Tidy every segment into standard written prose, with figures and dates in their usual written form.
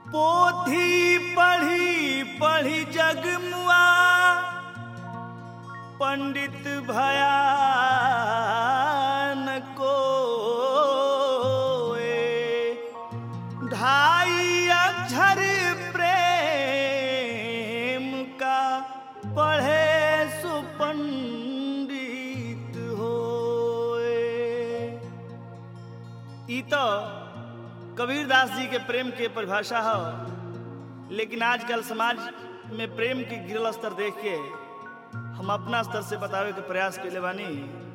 पोथी पढ़ी पढ़ी जगमुआ पंडित भया न कोए। ढाई अक्षर प्रेम का पढ़े सो पंडित होए। ई तो कबीरदास जी के प्रेम के परिभाषा है, लेकिन आजकल समाज में प्रेम के गिरल स्तर देख के हम अपना स्तर से बतावे के प्रयास के बानी।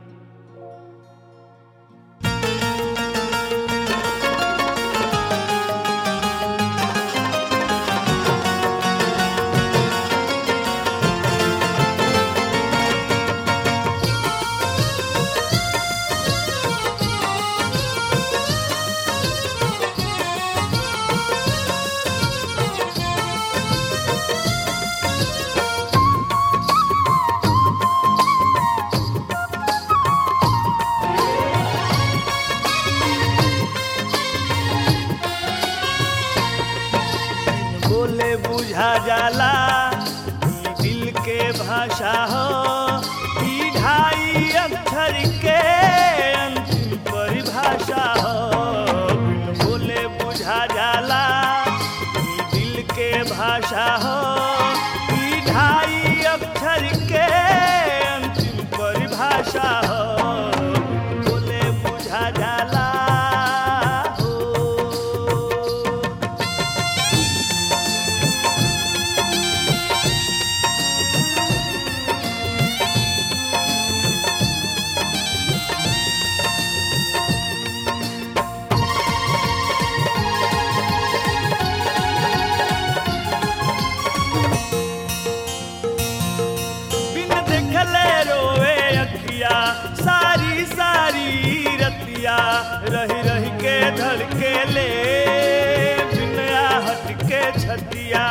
बुझा जाला दिल के भाषा हो, ई ढाई अक्षर के अंतिम परिभाषा हो। बिन बोले बुझा जाला दिल के भाषा हो, ई ढाई अक्षर के अंतिम परिभाषा हो। बिन बोले बुझा जाला सारी सारी रतिया रही रही के धड़के ले बिना हट के छतिया।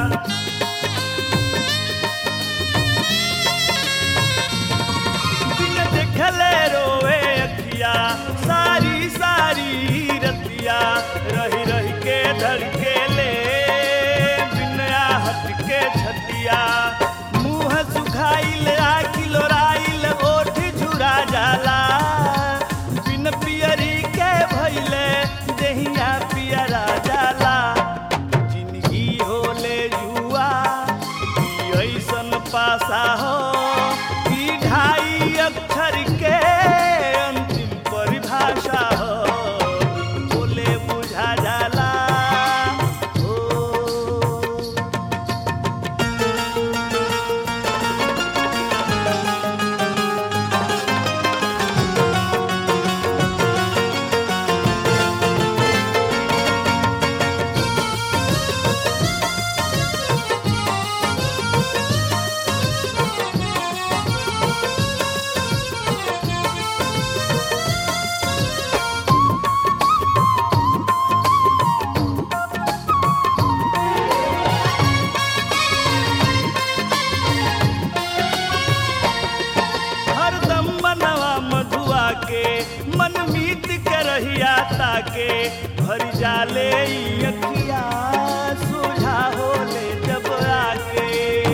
बिन देखले रोवे अखिया सारी सारी रतिया रही रही के धड़के ले बिना हट के छतिया। मुँह सुखाइल आखिल राइल ओठ झुरा जाला, बिन पियरी के भइले देहिया पियरा जाला। जिंदगी होले जुआ ऐसन पासा हो, ई ढाई अक्षर के अंतिम परिभाषा हो। बोले बुझा जाला के मन मीत के रहिया ताके भर जाले अखिया सुझा होले जब आके।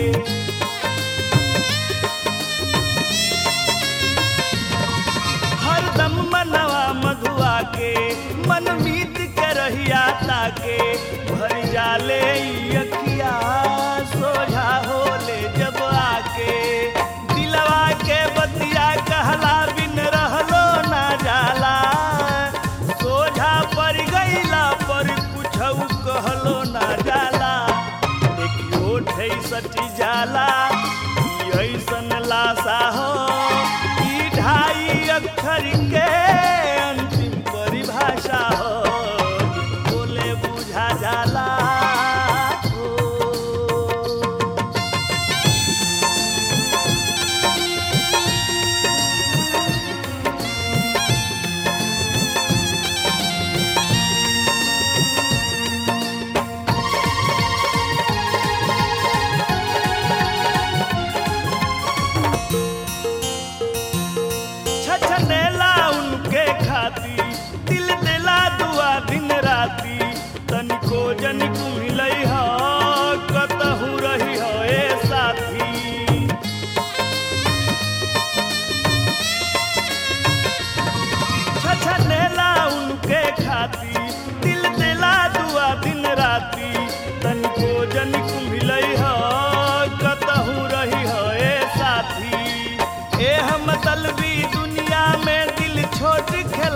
हरदम मनवा मधुआ के मन मीत के रहिया ताके भर जाले अखिया सोझा होले जब आके। दिलवा के बतिया कहला बिन रहलो ना जाला, सोझा पर गईला पर कुछऊ कहलो ना जाला। देखियो ठे सटी जाला ऐसन लाशा हो, ई ढाई अक्षर के अंतिम परिभाषा हो। बोले बुझा जाला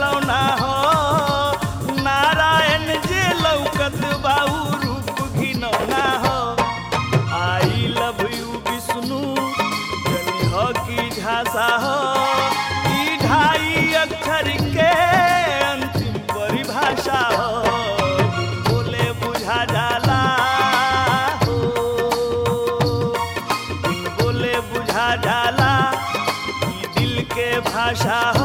डरौना हो नारायण जे लौकत बाऊ रूप घिनौना हो आई लव यू विष्णु जनी हो की झांसा हो ई ढाई अक्षर के अंतिम परिभाषा हो बोले बुझा जाला हो बोले बुझा जाला ई दिल के भाषा